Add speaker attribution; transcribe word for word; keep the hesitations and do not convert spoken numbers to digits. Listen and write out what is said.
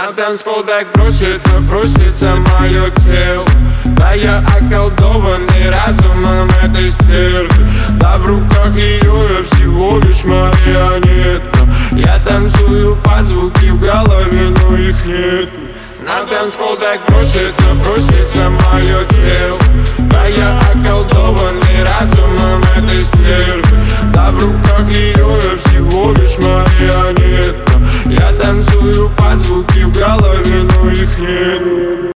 Speaker 1: На танцпол так просится, просится мое тело. Да я околдованный разумом этой стервы. Да в руках ее я всего лишь марионетка. Я танцую под звуки в голове, но их нет. На танцпол так просится, просится мое тело. Да я околдованный разумом этой стервы. Да в руках ее я всего лишь марионетка. Я танцую под звуки в голове, но их нет.